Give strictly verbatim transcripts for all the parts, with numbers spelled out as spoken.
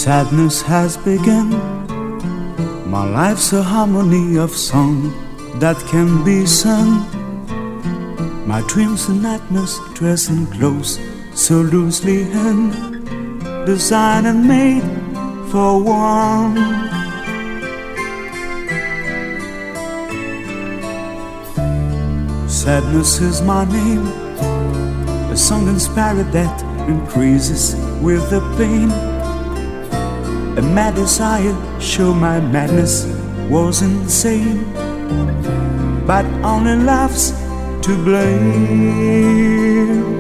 Sadness has begun. My life's a harmony of song that can be sung. My dreams and nightmares dressed in clothes so loosely hung, designed and made for one. Sadness is my name, a song inspired that increases with the pain. A mad desire show my madness was insane, but only love's to blame.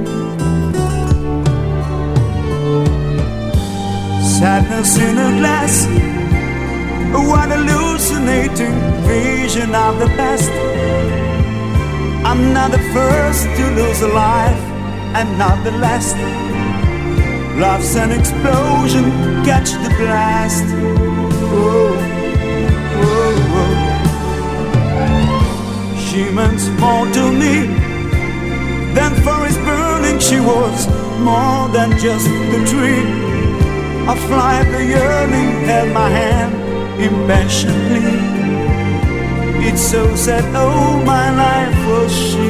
Sadness in a glass, what hallucinating vision of the past. I'm not the first to lose a life, and not the last. Love's an explosion, catch the blast. Oh, oh, oh. She meant more to me than for his burning. She was more than just the tree. A fly at the yearning held my hand impatiently. It's so sad, oh my life was she.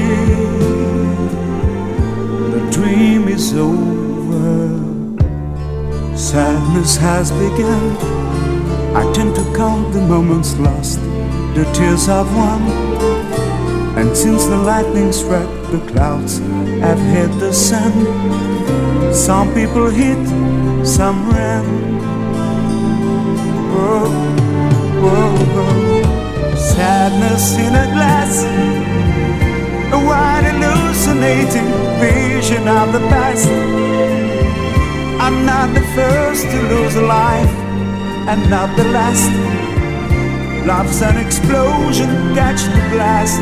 The dream is over, sadness has begun. I tend to count the moments lost, the tears I've won. And since the lightning struck the clouds, I've hit the sun. Some people hit, some ran. Whoa, whoa, whoa. Sadness in a glass, a wide hallucinating vision of the past. I'm not the first to lose a life, and not the last. Love's an explosion, catch the blast.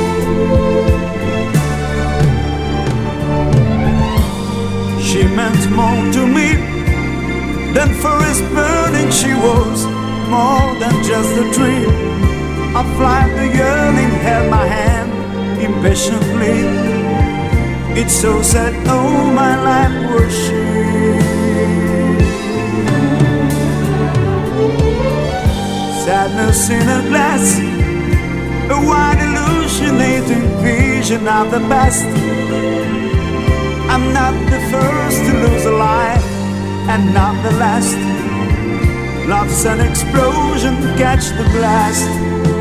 She meant more to me than for his burning. She was more than just a dream. A fly the yearning held my hand impatiently. It's so sad, oh my life was she. Sadness in a glass, a wide hallucinating vision of the past. I'm not the first to lose a life, and not the last. Love's an explosion, catch the blast.